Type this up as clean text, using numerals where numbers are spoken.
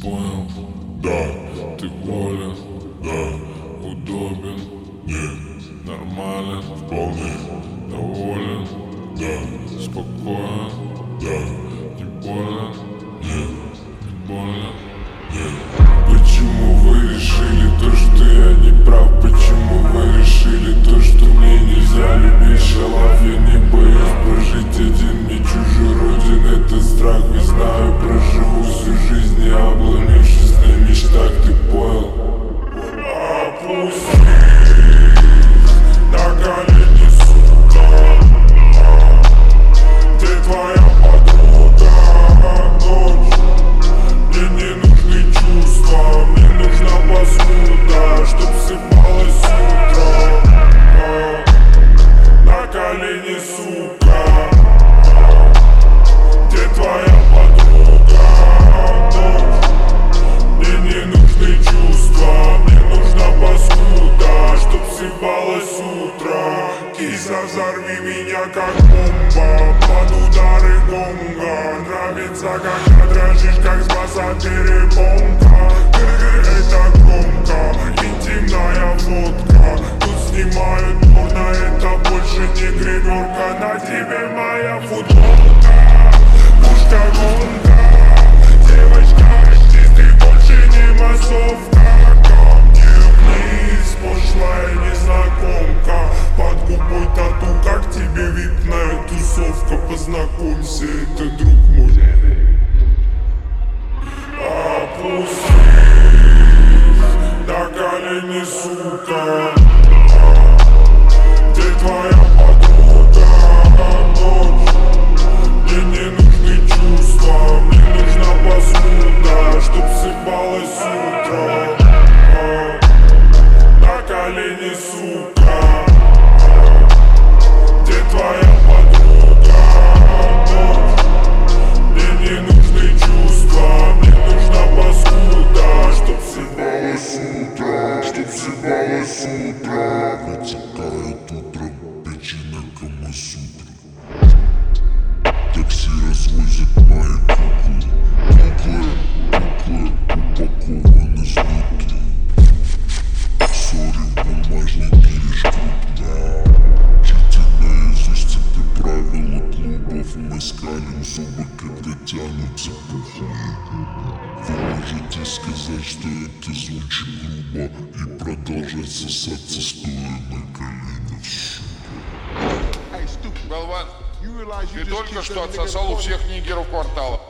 понял? Да, Ты голен, да, удобен, нет, нормален, вполне, доволен, да, спокоен, да, не больно, нет, не больно. нет. Почему вы решили то, что я не прав? Почему вы решили то, что мне нельзя любить? Шалав, я не боюсь прожить один, мне чужой родин. Это страх, не знаю, проживу всю жизнь, не обломившись на мечтах, ты понял? Опустись на колени, сука. Где твоя подруга? Ночь. Мне не нужны чувства, мне нужна посуда, чтоб сыпалась с утра. На колени, сука. Где твоя подруга? Ночь. Мне не нужны чувства, мне нужна посуда, чтоб сыпалась с утра. Киса, взорви меня как бомба под удары гонга. Нравится, когда дрожишь, как с баса перепонка. Это громко, интимная фотка. Тут снимают порно, это больше не гримерка. На тебе моя футболка, пушка гонка. Девочка, ты больше не массовка. Ко мне вниз, пошлая незнакомка. Под губой тату, как тебе випная тусовка. Познакомься, это друг мой. Опустись на колени, сука. Где твоя подруга? Ночь. Мне не нужны чувства, мне нужна посуда, чтоб сыпалась с утра. На колени, сука. Где твоя подруга? Ночь. Мне не нужны чувства, мне нужна посуда, чтоб сыпалась с утра, чтоб сыпалась с утра. Вытекает утром печень Камасутры. Такси развозят мои куклы упакованы снутри. Сори в бумажнике лишь крупно. Чити наизусть это правила клубов. Мы скалим зубы, когда тянутся пухлые губы. Вы можете сказать, что это звучит грубо, и продолжать сосаться, стоя на коленях, сука. Болван, ты только что что отсосал у всех нигеров квартала.